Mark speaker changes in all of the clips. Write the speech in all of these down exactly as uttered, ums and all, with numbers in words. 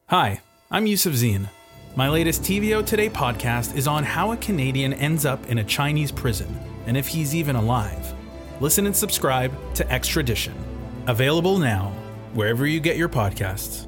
Speaker 1: Hi, I'm Yusuf Zine. My latest T V O Today podcast is on how a Canadian ends up in a Chinese prison and if he's even alive. Listen and subscribe to Extradition. Available now, wherever you get your podcasts.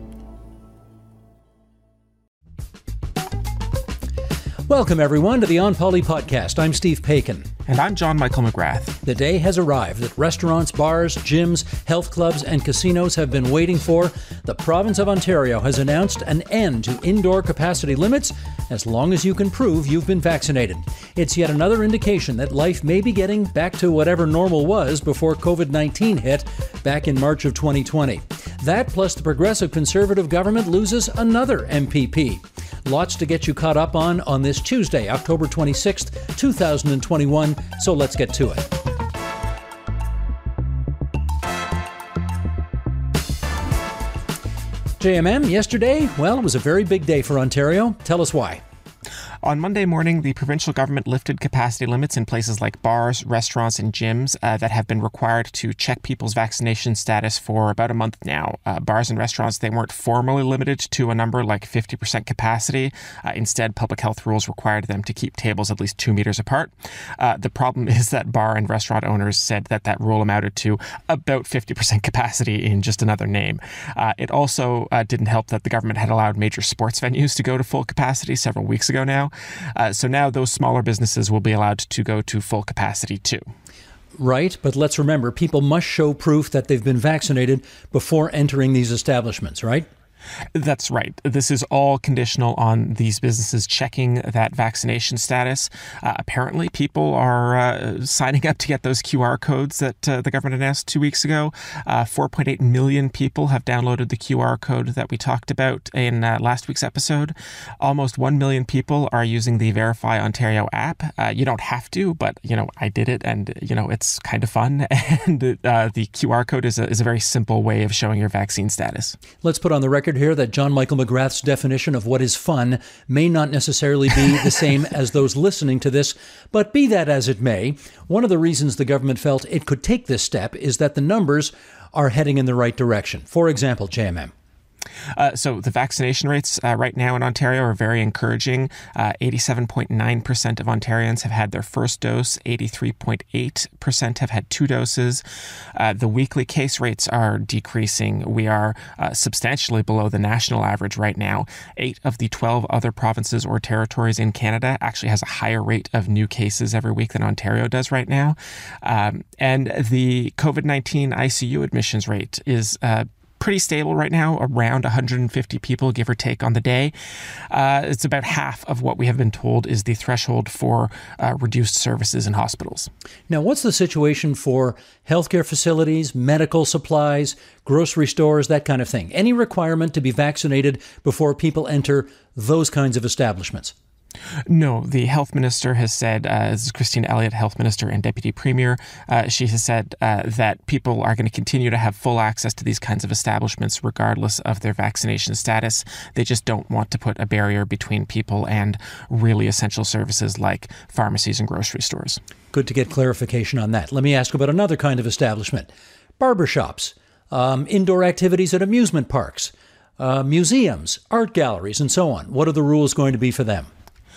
Speaker 2: Welcome, everyone, to the On Poly podcast. I'm Steve Paikin.
Speaker 3: And I'm John Michael McGrath.
Speaker 2: The day has arrived that restaurants, bars, gyms, health clubs, and casinos have been waiting for. The province of Ontario has announced an end to indoor capacity limits as long as you can prove you've been vaccinated. It's yet another indication that life may be getting back to whatever normal was before covid nineteen hit back in March of twenty twenty. That plus the Progressive Conservative government loses another M P P. Lots to get you caught up on on this Tuesday, October twenty-sixth, two thousand twenty-one, so let's get to it. J M M, yesterday, well, it was a very big day for Ontario. Tell us why.
Speaker 3: On Monday morning, the provincial government lifted capacity limits in places like bars, restaurants, and gyms uh, that have been required to check people's vaccination status for about a month now. Uh, bars and restaurants, they weren't formally limited to a number like fifty percent capacity. Uh, instead, public health rules required them to keep tables at least two meters apart. Uh, the problem is that bar and restaurant owners said that that rule amounted to about fifty percent capacity in just another name. Uh, it also uh, didn't help that the government had allowed major sports venues to go to full capacity several weeks ago now. Uh, so now those smaller businesses will be allowed to go to full capacity too.
Speaker 2: Right, but let's remember, people must show proof that they've been vaccinated before entering these establishments, right?
Speaker 3: That's right. This is all conditional on these businesses checking that vaccination status. Uh, apparently, people are uh, signing up to get those Q R codes that uh, the government announced two weeks ago. Uh, four point eight million people have downloaded the Q R code that we talked about in uh, last week's episode. Almost one million people are using the Verify Ontario app. Uh, you don't have to, but, you know, I did it and, you know, it's kind of fun. And uh, the Q R code is a, is a very simple way of showing your vaccine status.
Speaker 2: Let's put on the record here that John Michael McGrath's definition of what is fun may not necessarily be the same as those listening to this, but be that as it may, one of the reasons the government felt it could take this step is that the numbers are heading in the right direction. For example, J M M.
Speaker 3: Uh, so the vaccination rates uh, right now in Ontario are very encouraging. Uh, eighty-seven point nine percent of Ontarians have had their first dose. eighty-three point eight percent have had two doses. Uh, the weekly case rates are decreasing. We are uh, substantially below the national average right now. Eight of the twelve other provinces or territories in Canada actually has a higher rate of new cases every week than Ontario does right now. Um, and the covid nineteen I C U admissions rate is uh, pretty stable right now, around one hundred fifty people, give or take, on the day. Uh, it's about half of what we have been told is the threshold for uh, reduced services in hospitals.
Speaker 2: Now, what's the situation for healthcare facilities, medical supplies, grocery stores, that kind of thing? Any requirement to be vaccinated before people enter those kinds of establishments?
Speaker 3: No, the health minister has said, uh, this is Christine Elliott, health minister and deputy premier, uh, she has said uh, that people are going to continue to have full access to these kinds of establishments regardless of their vaccination status. They just don't want to put a barrier between people and really essential services like pharmacies and grocery stores.
Speaker 2: Good to get clarification on that. Let me ask about another kind of establishment. Barbershops, um, indoor activities at amusement parks, uh, museums, art galleries, and so on. What are the rules going to be for them?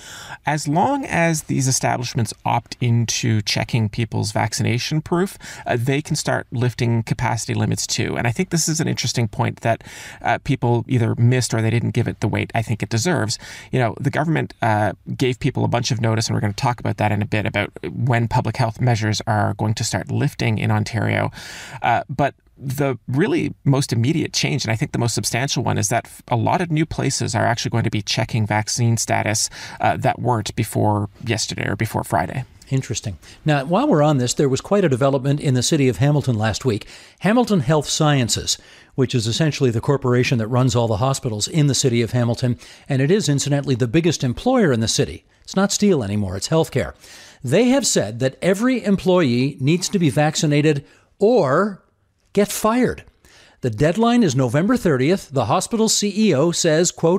Speaker 3: As long as these establishments opt into checking people's vaccination proof, uh, they can start lifting capacity limits too. And I think this is an interesting point that uh, people either missed or they didn't give it the weight I think it deserves. You know, the government uh, gave people a bunch of notice, and we're going to talk about that in a bit, about when public health measures are going to start lifting in Ontario. Uh, but the really most immediate change, and I think the most substantial one, is that a lot of new places are actually going to be checking vaccine status uh, that weren't before yesterday or before Friday.
Speaker 2: Interesting. Now, while we're on this, there was quite a development in the city of Hamilton last week. Hamilton Health Sciences, which is essentially the corporation that runs all the hospitals in the city of Hamilton, and it is incidentally the biggest employer in the city. It's not steel anymore, it's healthcare. They have said that every employee needs to be vaccinated or get fired. The deadline is November thirtieth. The hospital C E O says, quote,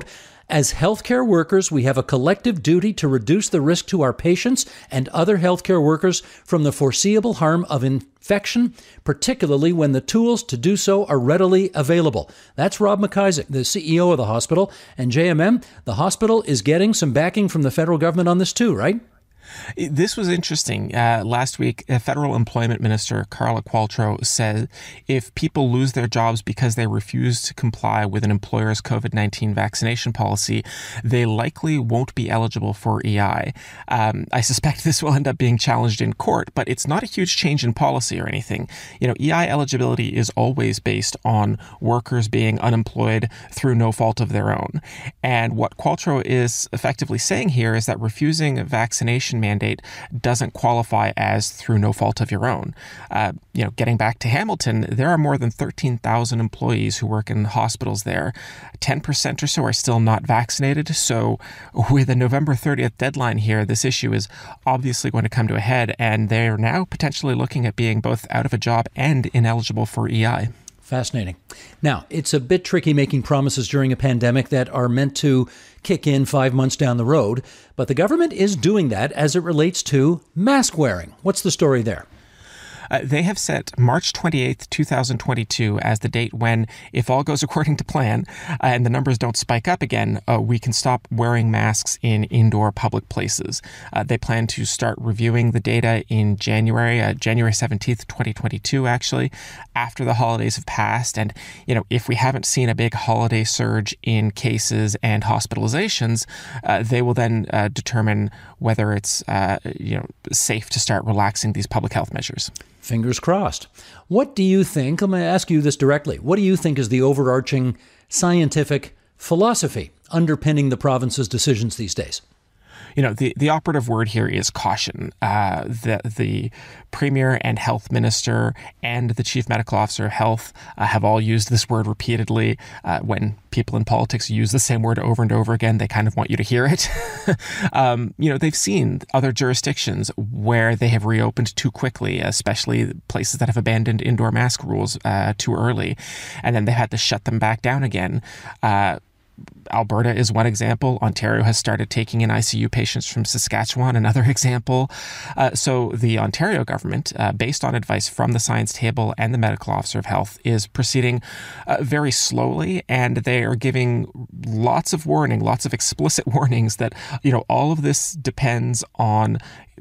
Speaker 2: As healthcare workers, we have a collective duty to reduce the risk to our patients and other healthcare workers from the foreseeable harm of infection, particularly when the tools to do so are readily available. That's Rob McIsaac, the C E O of the hospital. And J M M, the hospital is getting some backing from the federal government on this too, right?
Speaker 3: This was interesting. Uh, last week, uh, Federal Employment Minister Carla Qualtrough said if people lose their jobs because they refuse to comply with an employer's COVID nineteen vaccination policy, they likely won't be eligible for E I. Um, I suspect this will end up being challenged in court, but it's not a huge change in policy or anything. You know, E I eligibility is always based on workers being unemployed through no fault of their own. And what Qualtrough is effectively saying here is that refusing a vaccination mandate doesn't qualify as through no fault of your own. Uh, you know, getting back to Hamilton, there are more than thirteen thousand employees who work in hospitals there. ten percent or so are still not vaccinated. So with a November thirtieth deadline here, this issue is obviously going to come to a head, and they're now potentially looking at being both out of a job and ineligible for E I.
Speaker 2: Fascinating. Now, it's a bit tricky making promises during a pandemic that are meant to kick in five months down the road, but the government is doing that as it relates to mask wearing. What's the story there?
Speaker 3: Uh, they have set March twenty-eighth, twenty twenty-two as the date when, if all goes according to plan uh, and the numbers don't spike up again, uh, we can stop wearing masks in indoor public places. Uh, they plan to start reviewing the data in January, uh, January seventeenth, twenty twenty-two, actually, after the holidays have passed. And, you know, if we haven't seen a big holiday surge in cases and hospitalizations, uh, they will then uh, determine whether it's, uh, you know, safe to start relaxing these public health measures.
Speaker 2: Fingers crossed. What do you think? I'm going to ask you this directly. What do you think is the overarching scientific philosophy underpinning the province's decisions these days?
Speaker 3: You know, the, the operative word here is caution. Uh, the, the Premier and Health Minister and the Chief Medical Officer of Health uh, have all used this word repeatedly. Uh, when people in politics use the same word over and over again, they kind of want you to hear it. um, you know, they've seen other jurisdictions where they have reopened too quickly, especially places that have abandoned indoor mask rules uh, too early, and then they've had to shut them back down again. Uh, Alberta is one example. Ontario has started taking in I C U patients from Saskatchewan, another example. Uh, so the Ontario government, uh, based on advice from the Science Table and the Medical Officer of Health, is proceeding uh, very slowly, and they are giving lots of warning, lots of explicit warnings that, you know, all of this depends on,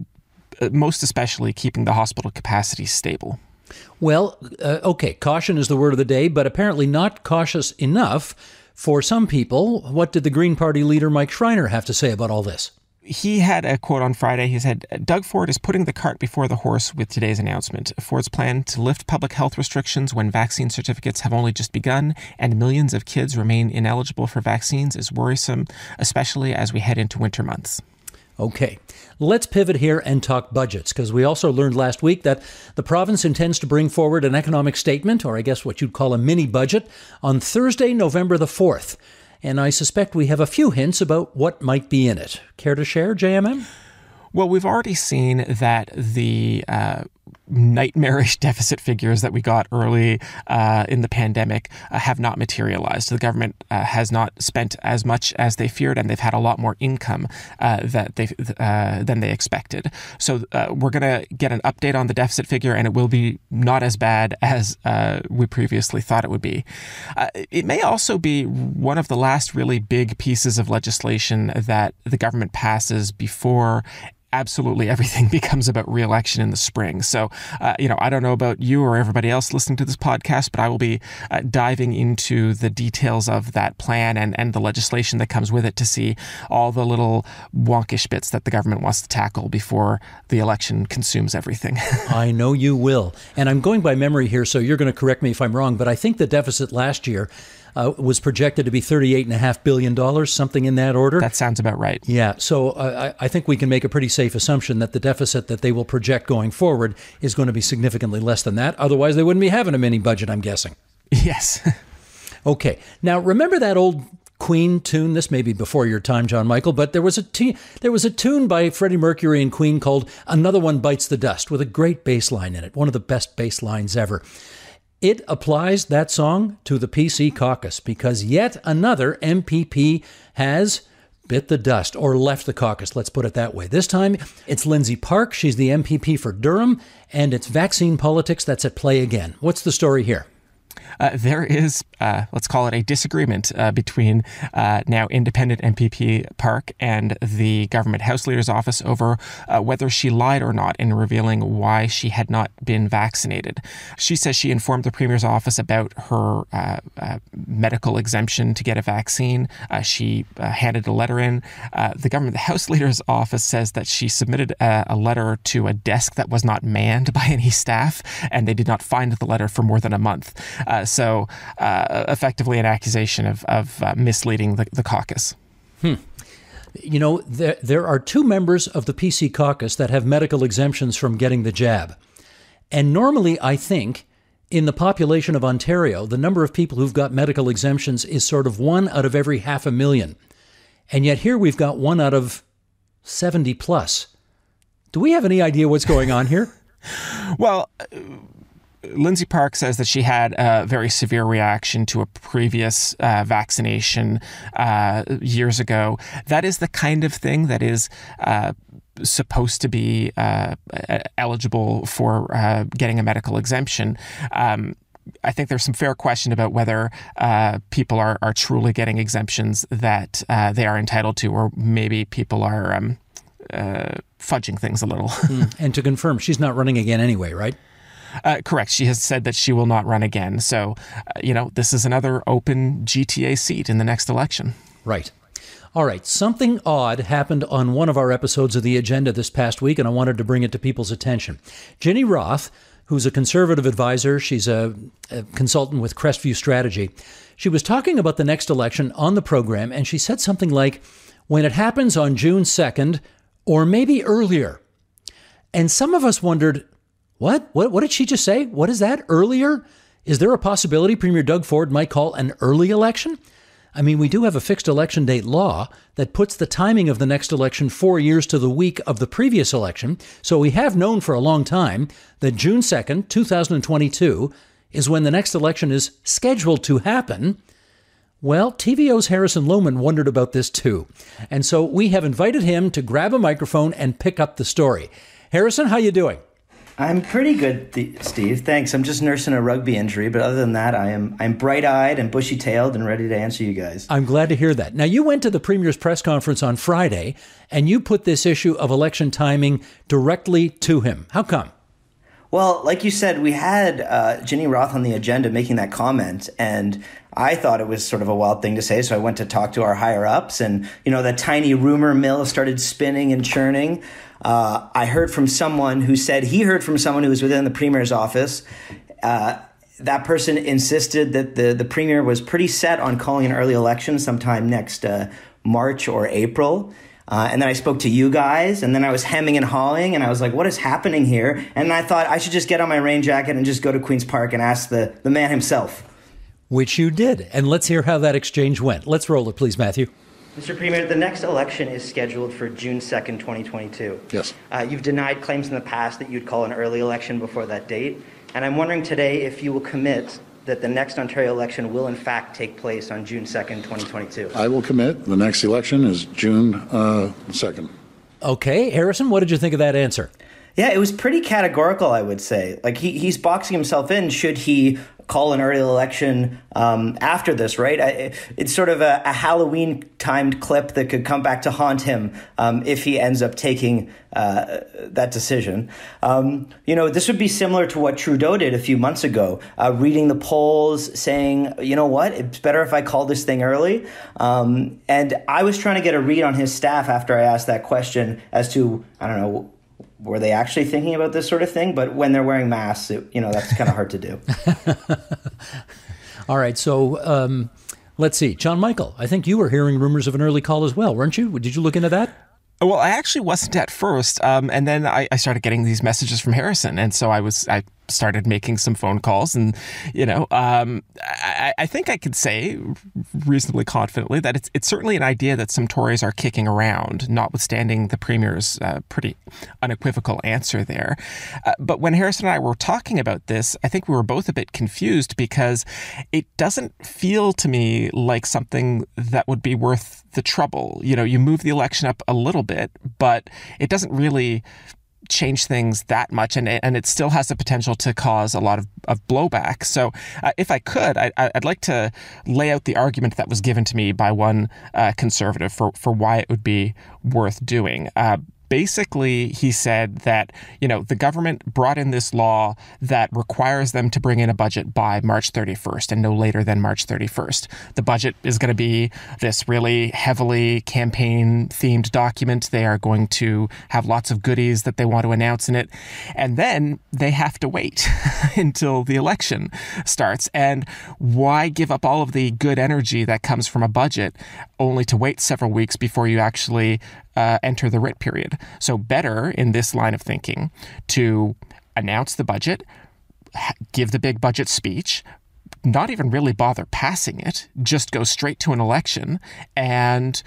Speaker 3: uh, most especially, keeping the hospital capacity stable.
Speaker 2: Well, uh, okay, caution is the word of the day, but apparently not cautious enough for some people. What did the Green Party leader Mike Schreiner have to say about all this?
Speaker 3: He had a quote on Friday. He said, Doug Ford is putting the cart before the horse with today's announcement. Ford's plan to lift public health restrictions when vaccine certificates have only just begun and millions of kids remain ineligible for vaccines is worrisome, especially as we head into winter months. Okay, let's pivot here and talk budgets, because we also learned last week that the province intends to bring forward an economic statement, or I guess what you'd call a mini budget, on Thursday, November the fourth. And I suspect we have a few hints about what might be in it. Care to share, J M M? Well, we've already seen that the uh, nightmarish deficit figures that we got early uh, in the pandemic uh, have not materialized. The government uh, has not spent as much as they feared, and they've had a lot more income uh, that they uh, than they expected. So uh, we're going to get an update on the deficit figure, and it will be not as bad as uh, we previously thought it would be. Uh, it may also be one of the last really big pieces of legislation that the government passes before absolutely everything becomes about re-election in the spring. So, uh, you know, I don't know about you or everybody else listening to this podcast, but I will be uh, diving into the details of that plan and, and the legislation that comes with it to see all the little wonkish bits that the government wants to tackle before the election consumes everything. I know you will. And I'm going by memory here, so you're going to correct me if I'm wrong, but I think the deficit last year Uh, was projected to be thirty-eight point five billion dollars, something in that order. That sounds about right. Yeah. So uh, I think we can make a pretty safe assumption that the deficit that they will project going forward is going to be significantly less than that. Otherwise, they wouldn't be having a mini budget, I'm guessing. Yes. Okay. Now, remember that old Queen tune? This may be before your time, John Michael, but there was a t- there was a tune by Freddie Mercury and Queen called Another One Bites the Dust, with a great bass line in it, one of the best bass lines ever.
Speaker 2: It applies, that song, to the P C caucus because yet another M P P has bit the dust or left the caucus, let's put it that way. This time, it's Lindsay Park. She's the M P P for Durham, and it's vaccine politics that's at play again. What's the story here?
Speaker 3: Uh, there is, uh, let's call it a disagreement uh, between uh, now independent M P P Park and the government House Leader's office over uh, whether she lied or not in revealing why she had not been vaccinated. She says she informed the Premier's office about her uh, uh, medical exemption to get a vaccine. Uh, she uh, handed a letter in. Uh, the government the House Leader's office says that she submitted a, a letter to a desk that was not manned by any staff, and they did not find the letter for more than a month. Uh, so uh, effectively an accusation of, of uh, misleading the, the caucus.
Speaker 2: Hmm. You know, there, there are two members of the P C caucus that have medical exemptions from getting the jab. And normally, I think, in the population of Ontario, the number of people who've got medical exemptions is sort of one out of every half a million. And yet here we've got one out of seventy plus. Do we have any idea what's going on here?
Speaker 3: Well, Lindsay Park says that she had a very severe reaction to a previous uh, vaccination uh, years ago. That is the kind of thing that is uh, supposed to be uh, eligible for uh, getting a medical exemption. Um, I think there's some fair question about whether uh, people are, are truly getting exemptions that uh, they are entitled to, or maybe people are um, uh, fudging things a little.
Speaker 2: mm. And to confirm, she's not running again anyway, right?
Speaker 3: Uh, correct. She has said that she will not run again. So, uh, you know, this is another open G T A seat in the next election.
Speaker 2: Right. All right. Something odd happened on one of our episodes of The Agenda this past week, and I wanted to bring it to people's attention. Ginny Roth, who's a conservative advisor, she's a, a consultant with Crestview Strategy. She was talking about the next election on the program, and she said something like, when it happens on June second, or maybe earlier. And some of us wondered, What? What What did she just say? What is that? Earlier? Is there a possibility Premier Doug Ford might call an early election? I mean, we do have a fixed election date law that puts the timing of the next election four years to the week of the previous election. So we have known for a long time that June second, two thousand twenty-two is when the next election is scheduled to happen. Well, T V O's Harrison Lohman wondered about this too. And so we have invited him to grab a microphone and pick up the story. Harrison, how you doing?
Speaker 4: I'm pretty good, th- Steve. Thanks. I'm just nursing a rugby injury, but other than that, I am I'm bright-eyed and bushy-tailed and ready to answer you guys.
Speaker 2: I'm glad to hear that. Now, you went to the Premier's press conference on Friday, and you put this issue of election timing directly to him. How come?
Speaker 4: Well, like you said, we had uh, Ginny Roth on the agenda making that comment, and I thought it was sort of a wild thing to say, so I went to talk to our higher-ups, and, you know, that tiny rumor mill started spinning and churning. Uh, I heard from someone who said he heard from someone who was within the Premier's office. Uh, that person insisted that the, the Premier was pretty set on calling an early election sometime next uh, March or April. Uh, and then I spoke to you guys, and then I was hemming and hawing, and I was like, what is happening here? And I thought I should just get on my rain jacket and just go to Queen's Park and ask the, the man himself.
Speaker 2: Which you did. And let's hear how that exchange went. Let's roll it, please, Matthew.
Speaker 4: Mister Premier, the next election is scheduled for June second, twenty twenty-two.
Speaker 5: Yes.
Speaker 4: Uh, you've denied claims in the past that you'd call an early election before that date. And I'm wondering today if you will commit that the next Ontario election will in fact take place on June second, twenty twenty-two.
Speaker 5: I will commit. The next election is June uh, second.
Speaker 2: Okay. Harrison, what did you think of that answer?
Speaker 4: Yeah, it was pretty categorical, I would say. Like, he, he's boxing himself in. Should he call an early election um, after this, right? I, it's sort of a, a Halloween-timed clip that could come back to haunt him um, if he ends up taking uh, that decision. Um, you know, this would be similar to what Trudeau did a few months ago, uh, reading the polls, saying, you know what, it's better if I call this thing early. Um, and I was trying to get a read on his staff after I asked that question as to, I don't know, were they actually thinking about this sort of thing? But when they're wearing masks, it, you know, that's kind of hard to do.
Speaker 2: All right. So um, let's see. John Michael, I think you were hearing rumors of an early call as well, weren't you? Did you look into that?
Speaker 3: Well, I actually wasn't at first. Um, and then I, I started getting these messages from Harrison. And so I was, I started making some phone calls. And, you know, um, I, I think I could say reasonably confidently that it's, it's certainly an idea that some Tories are kicking around, notwithstanding the Premier's uh, pretty unequivocal answer there. Uh, but when Harrison and I were talking about this, I think we were both a bit confused because it doesn't feel to me like something that would be worth the trouble. You know, you move the election up a little bit, but it doesn't really change things that much, and it, and it still has the potential to cause a lot of, of blowback. So uh, if I could, I, I'd like to lay out the argument that was given to me by one uh, conservative for, for why it would be worth doing. Uh, Basically, he said that, you know, the government brought in this law that requires them to bring in a budget by March thirty-first and no later than March thirty-first. The budget is going to be this really heavily campaign-themed document. They are going to have lots of goodies that they want to announce in it. And then they have to wait until the election starts. And why give up all of the good energy that comes from a budget only to wait several weeks before you actually Uh, enter the writ period? So better in this line of thinking to announce the budget, give the big budget speech, not even really bother passing it, just go straight to an election and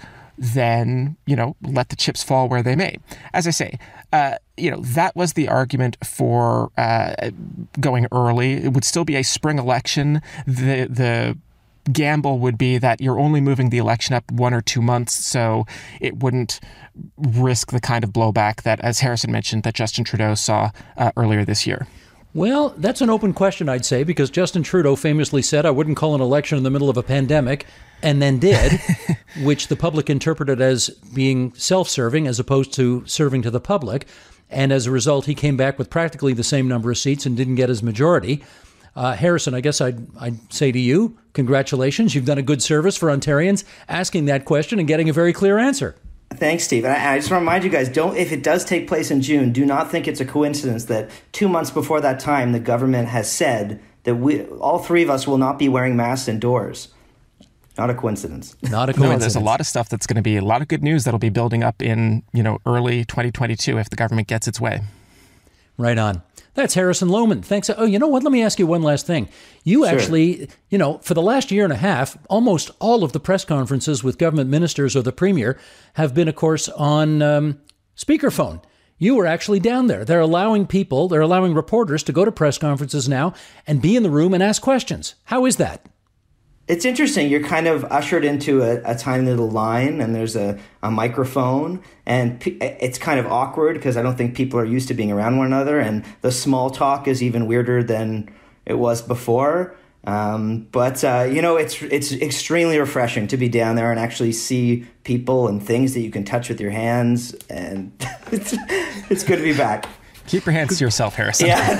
Speaker 3: then, you know, let the chips fall where they may. As I say, uh, you know, that was the argument for uh, going early. It would still be a spring election. The, the, gamble would be that you're only moving the election up one or two months, so it wouldn't risk the kind of blowback that, as Harrison mentioned, that Justin Trudeau saw uh, earlier this year.
Speaker 2: Well, that's an open question, I'd say, because Justin Trudeau famously said, I wouldn't call an election in the middle of a pandemic, and then did, which the public interpreted as being self-serving as opposed to serving to the public. And as a result, he came back with practically the same number of seats and didn't get his majority. Uh, Harrison, I guess I'd, I'd say to you, congratulations. You've done a good service for Ontarians asking that question and getting a very clear answer.
Speaker 4: Thanks, Steve. And I, I just want to remind you guys, don't, if it does take place in June, do not think it's a coincidence that two months before that time, the government has said that we, all three of us will not be wearing masks indoors. Not a coincidence.
Speaker 2: Not a coincidence.
Speaker 3: No, there's a lot of stuff that's going to be, a lot of good news that'll be building up in, you know, early twenty twenty-two if the government gets its way.
Speaker 2: Right on. That's Harrison Lohman. Thanks. Oh, you know what? Let me ask you one last thing. You sure. actually, you know, for the last year and a half, almost all of the press conferences with government ministers or the premier have been, of course, on um, speakerphone. You were actually down there. They're allowing people, they're allowing reporters to go to press conferences now and be in the room and ask questions. How is that?
Speaker 4: It's interesting. You're kind of ushered into a, a tiny little line, and there's a, a microphone, and p- it's kind of awkward because I don't think people are used to being around one another, and the small talk is even weirder than it was before. Um, but, uh, you know, it's it's extremely refreshing to be down there and actually see people and things that you can touch with your hands, and it's, it's good to be back.
Speaker 3: Keep your hands to yourself, Harrison.
Speaker 4: Yeah,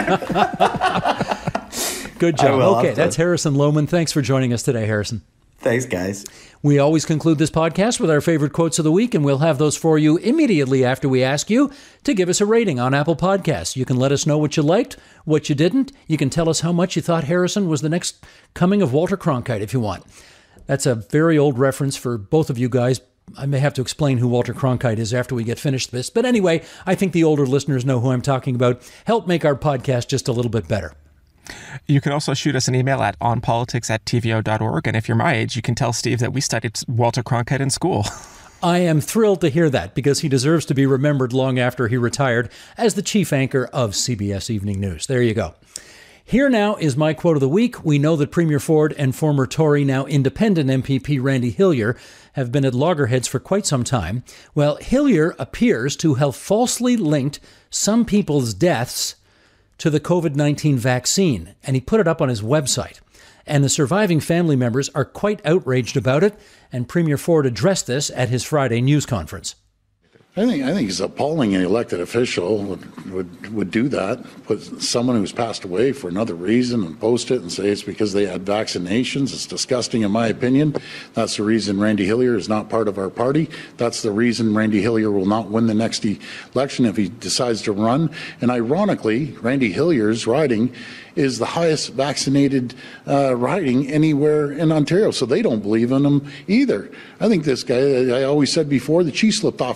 Speaker 4: that's
Speaker 2: Good job. Okay, that's Harrison Lohman. Thanks for joining us today, Harrison.
Speaker 4: Thanks, guys.
Speaker 2: We always conclude this podcast with our favorite quotes of the week, and we'll have those for you immediately after we ask you to give us a rating on Apple Podcasts. You can let us know what you liked, what you didn't. You can tell us how much you thought Harrison was the next coming of Walter Cronkite if you want. That's a very old reference for both of you guys. I may have to explain who Walter Cronkite is after we get finished this. But anyway, I think the older listeners know who I'm talking about. Help make our podcast just a little bit better.
Speaker 3: You can also shoot us an email at onpolitics at t v o dot org. And if you're my age, you can tell Steve that we studied Walter Cronkite in school.
Speaker 2: I am thrilled to hear that because he deserves to be remembered long after he retired as the chief anchor of C B S Evening News. There you go. Here now is my quote of the week. We know that Premier Ford and former Tory, now independent M P P Randy Hillier have been at loggerheads for quite some time. Well, Hillier appears to have falsely linked some people's deaths to the covid nineteen vaccine, and he put it up on his website. And the surviving family members are quite outraged about it, and Premier Ford addressed this at his Friday news conference.
Speaker 5: I think I think it's appalling an elected official would, would would do that, put someone who's passed away for another reason and post it and say it's because they had vaccinations. It's disgusting in my opinion. That's the reason Randy Hillier is not part of our party. That's the reason Randy Hillier will not win the next election if he decides to run. And ironically, Randy Hillier's riding is the highest vaccinated uh, riding anywhere in Ontario, so they don't believe in him either. I think this guy, I always said before, the cheese slipped off the cracker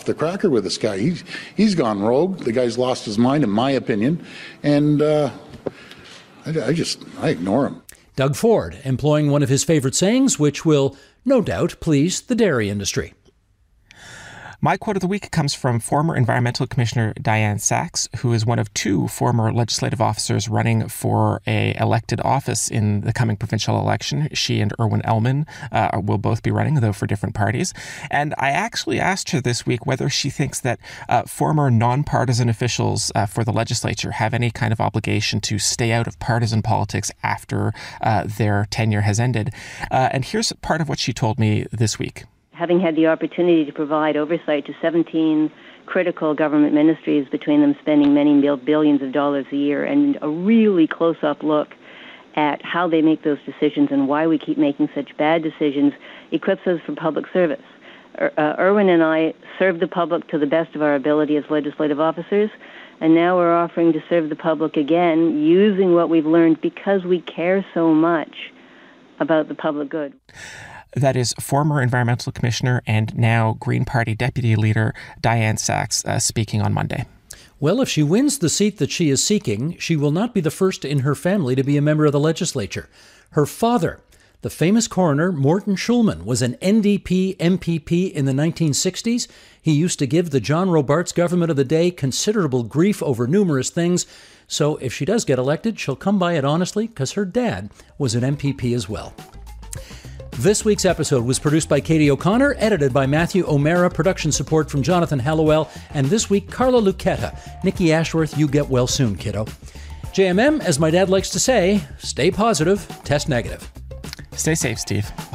Speaker 5: tinker with this guy. He's, he's gone rogue. The guy's lost his mind, in my opinion. And uh, I, I just, I ignore him.
Speaker 2: Doug Ford, employing one of his favorite sayings, which will no doubt please the dairy industry.
Speaker 3: My quote of the week comes from former Environmental Commissioner Dianne Saxe, who is one of two former legislative officers running for a elected office in the coming provincial election. She and Irwin Elman uh, will both be running, though for different parties. And I actually asked her this week whether she thinks that uh, former nonpartisan officials uh, for the legislature have any kind of obligation to stay out of partisan politics after uh, their tenure has ended. Uh, and here's part of what she told me this week.
Speaker 6: Having had the opportunity to provide oversight to seventeen critical government ministries, between them spending many billions of dollars a year, and a really close-up look at how they make those decisions and why we keep making such bad decisions, equips us for public service. Er, uh, Irwin and I serve the public to the best of our ability as legislative officers, and now we're offering to serve the public again using what we've learned because we care so much about the public good.
Speaker 3: That is former Environmental Commissioner and now Green Party Deputy Leader Dianne Saxe uh, speaking on Monday.
Speaker 2: Well, if she wins the seat that she is seeking, she will not be the first in her family to be a member of the legislature. Her father, the famous coroner Morton Schulman, was an N D P M P P in the nineteen sixties. He used to give the John Robarts government of the day considerable grief over numerous things. So if she does get elected, she'll come by it honestly because her dad was an M P P as well. This week's episode was produced by Katie O'Connor, edited by Matthew O'Mara, production support from Jonathan Hallowell, and this week, Carla Lucchetta. Nikki Ashworth, you get well soon, kiddo. J M M, as my dad likes to say, stay positive, test negative.
Speaker 3: Stay safe, Steve.